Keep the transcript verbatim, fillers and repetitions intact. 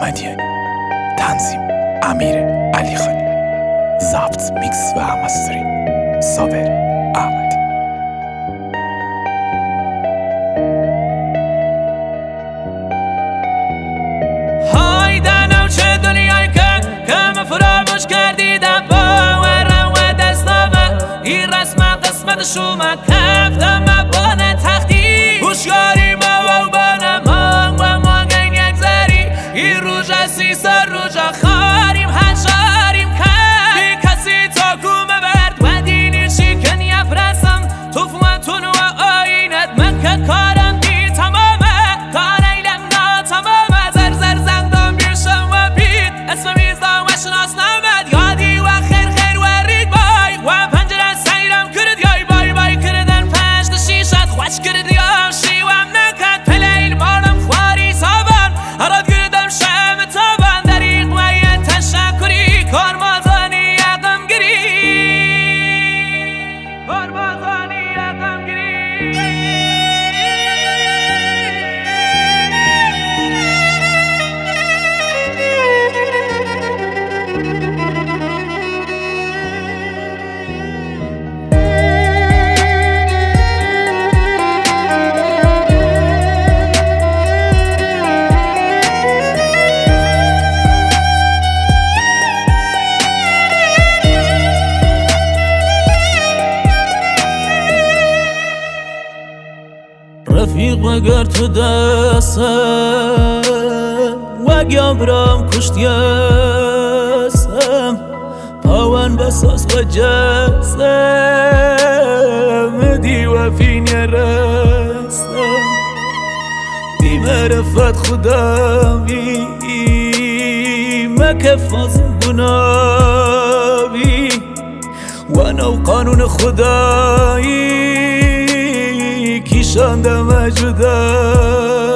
احمدیانی، تنظیم امیر علی خانی، ضبط میکس و مستری صابر احمدی. های دنو چه دنیایی که کم فراموش کردیدم باورم و دستامه این رسم قسمت شما کفتم بانه تختی هوشیاری ما و بانه مانگ و مانگین یک زری این روژ سی سر روژا خاریم هنشاریم کن بی کسی تا کومه برد و دینی چیکن یفرسم توفوانتون و آینت من که کارم دی تمامه کار ایلم نا تمامه زر زر زندم بیشم و بید اسم میزدم و شناس نمد یادی و خیر خیر و رید بای و پنجره سیرم کرد یای بای بای کردن پشت شیشت خوش کرد یا شیوم نکد پلیل مارم خواری سابان هراد گردم شم تابان دریق مین تشکری کارمازانی یقم گری کارمازانی یقم گری رفیق مگر تو دستم و گمرم کشتیسم پاون بساس و جسم دی و فین رستم دی معرفت خداوی مکفاز گناوی و نو قانون خدایی کیشان دم جدا